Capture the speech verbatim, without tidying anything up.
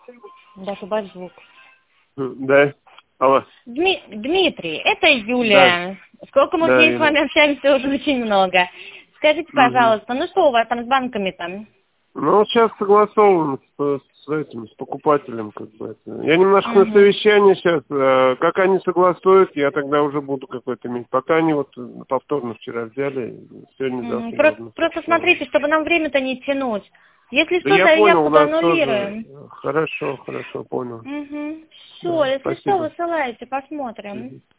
Даже убавь звук. Да. Алло. Дми- Дмитрий, это Юлия. Сколько мы Да, с ней с Юля. вами общаемся, уже очень много. Скажите, Мгм. пожалуйста, ну что у вас там с банками-то? Ну, сейчас согласовываем с, с этим, с покупателем, как бы это. Я немножко на Угу. совещании сейчас. э, Как они согласуют, я тогда уже буду какой-то иметь. Пока они вот повторно вчера взяли, сегодня Мгм. завтра Про- должны Просто согласовать. смотрите, чтобы нам время-то не тянуть. Если Да что, я понял, у заявку-то нас тоже. аннулируем. Хорошо, хорошо, понял. Угу. Все, Да, если что, спасибо. высылайте, посмотрим. Мгм.